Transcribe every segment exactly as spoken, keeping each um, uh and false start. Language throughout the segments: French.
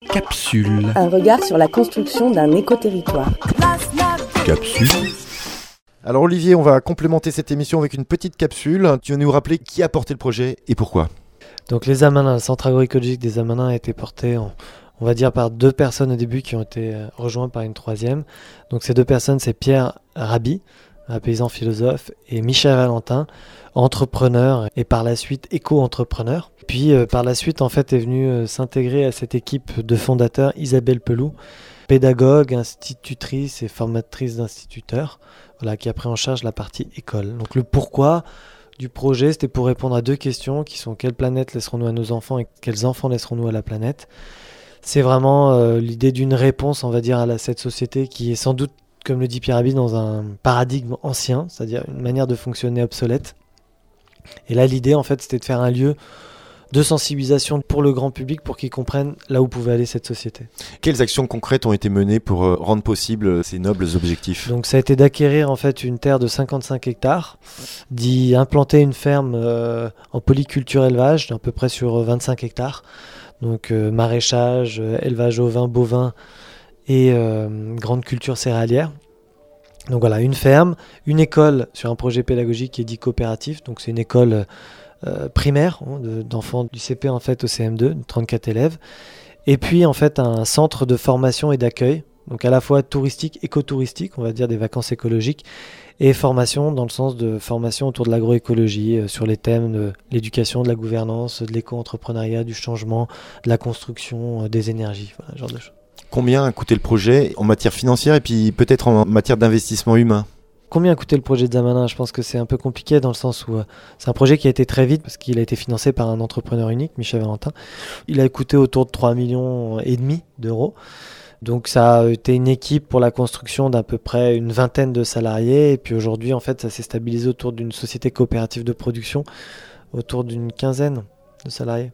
Capsule. Un regard sur la construction d'un écoterritoire. Capsule. Alors Olivier, on va complémenter cette émission avec une petite capsule. Tu vas nous rappeler qui a porté le projet et pourquoi. Donc les Amanins, le centre agroécologique des Amanins a été porté, en, on va dire, par deux personnes au début qui ont été euh, rejointes par une troisième. Donc ces deux personnes, c'est Pierre Rabhi, un paysan philosophe, et Michel Valentin, entrepreneur et par la suite éco-entrepreneur. Puis euh, par la suite, en fait, est venue euh, s'intégrer à cette équipe de fondateurs Isabelle Peloux, pédagogue, institutrice et formatrice d'instituteurs, voilà, qui a pris en charge la partie école. Donc le pourquoi du projet, c'était pour répondre à deux questions qui sont: quelle planète laisserons-nous à nos enfants et quels enfants laisserons-nous à la planète. C'est vraiment euh, l'idée d'une réponse, on va dire, à la, cette société qui est sans doute, comme le dit Pierre Rabhi, dans un paradigme ancien, c'est-à-dire une manière de fonctionner obsolète. Et là, l'idée, en fait, c'était de faire un lieu de sensibilisation pour le grand public, pour qu'ils comprennent là où pouvait aller cette société. Quelles actions concrètes ont été menées pour euh, rendre possible ces nobles objectifs ? Donc ça a été d'acquérir en fait une terre de cinquante-cinq hectares, d'y implanter une ferme euh, en polyculture élevage, à peu près sur vingt-cinq hectares, donc euh, maraîchage, euh, élevage ovin, bovin et euh, grande culture céréalière. Donc voilà, une ferme, une école sur un projet pédagogique qui est dit coopératif, donc c'est une école euh, primaire hein, de, d'enfants du C P en fait au C M deux, trente-quatre élèves, et puis en fait un centre de formation et d'accueil, donc à la fois touristique, écotouristique, on va dire des vacances écologiques, et formation dans le sens de formation autour de l'agroécologie, euh, sur les thèmes de l'éducation, de la gouvernance, de l'éco-entrepreneuriat, du changement, de la construction, euh, des énergies, voilà, ce genre de choses. Combien a coûté le projet en matière financière et puis peut-être en matière d'investissement humain ? Combien a coûté le projet de Amanins ? Je pense que c'est un peu compliqué dans le sens où euh, c'est un projet qui a été très vite parce qu'il a été financé par un entrepreneur unique, Michel Valentin. Il a coûté autour de trois virgule cinq millions d'euros. Donc ça a été une équipe pour la construction d'à peu près une vingtaine de salariés. Et puis aujourd'hui, en fait, ça s'est stabilisé autour d'une société coopérative de production, autour d'une quinzaine de salariés.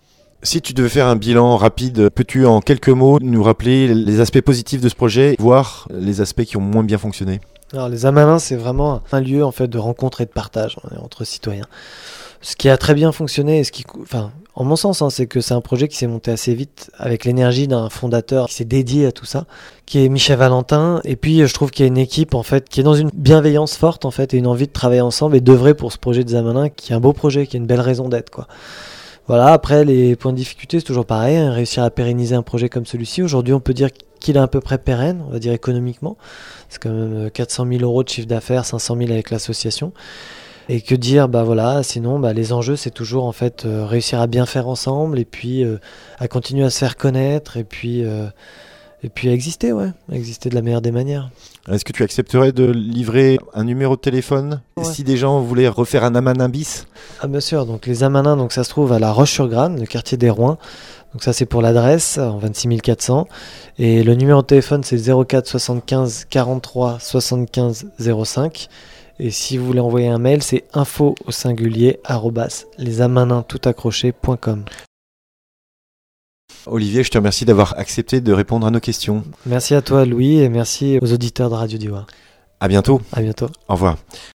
Si tu devais faire un bilan rapide, peux-tu en quelques mots nous rappeler les aspects positifs de ce projet, voire les aspects qui ont moins bien fonctionné ? Alors les Amanins, c'est vraiment un lieu en fait de rencontre et de partage entre citoyens. Ce qui a très bien fonctionné, et ce qui, enfin, en mon sens, hein, c'est que c'est un projet qui s'est monté assez vite avec l'énergie d'un fondateur qui s'est dédié à tout ça, qui est Michel Valentin. Et puis je trouve qu'il y a une équipe en fait qui est dans une bienveillance forte en fait et une envie de travailler ensemble et d'œuvrer pour ce projet des Amanins, qui est un beau projet, qui est une belle raison d'être, quoi. Voilà, après les points de difficulté, c'est toujours pareil, hein, réussir à pérenniser un projet comme celui-ci. Aujourd'hui, on peut dire qu'il est à peu près pérenne, on va dire économiquement. C'est quand même quatre cent mille euros de chiffre d'affaires, cinq cent mille avec l'association. Et que dire, bah voilà, sinon bah, les enjeux, c'est toujours en fait euh, réussir à bien faire ensemble et puis euh, à continuer à se faire connaître et puis, euh, et puis à exister, ouais, à exister de la meilleure des manières. Est-ce que tu accepterais de livrer un numéro de téléphone ouais. si des gens voulaient refaire un Amanin bis ? Ah bien sûr, donc les Amanins, donc ça se trouve à La Roche-sur-Grane, le quartier des Roins. Donc ça c'est pour l'adresse, en vingt-six mille quatre cents. Et le numéro de téléphone c'est zéro quatre soixante-quinze quarante-trois soixante-quinze zéro cinq. Et si vous voulez envoyer un mail, c'est info au singulier arobase lesamanins tout accroché point com. Olivier, je te remercie d'avoir accepté de répondre à nos questions. Merci à toi Louis et merci aux auditeurs de Radio Diois. À bientôt. À bientôt. Au revoir.